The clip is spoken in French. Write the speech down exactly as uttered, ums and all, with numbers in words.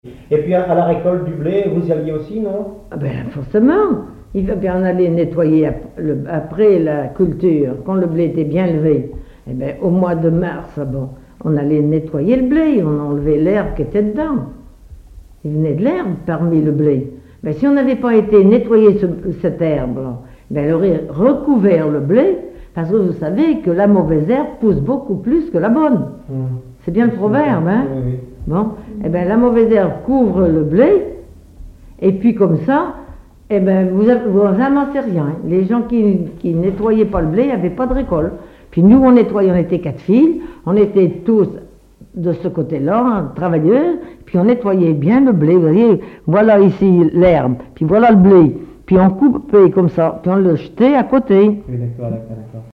Et puis à la récolte du blé, vous y alliez aussi, non? Ah ben forcément, il va bien aller nettoyer après la culture, quand le blé était bien levé. Et ben, au mois de mars, bon, on allait nettoyer le blé, on enlevait l'herbe qui était dedans. Il venait de l'herbe parmi le blé. Ben, si on n'avait pas été nettoyer ce, cette herbe, ben, elle aurait recouvert le blé, parce que vous savez que la mauvaise herbe pousse beaucoup plus que la bonne. Mmh. C'est bien le proverbe, hein? Oui, oui. Bon, et ben la mauvaise herbe couvre le blé, et puis comme ça, et ben vous n'en savez rien. Les gens qui, qui nettoyaient pas le blé n'avaient pas de récolte. Puis nous, on nettoyait, on était quatre filles, on était tous de ce côté-là, travailleurs, puis on nettoyait bien le blé. Vous voyez, voilà ici l'herbe, puis voilà le blé. Puis on coupait comme ça, puis on le jetait à côté. Oui, d'accord, d'accord, d'accord.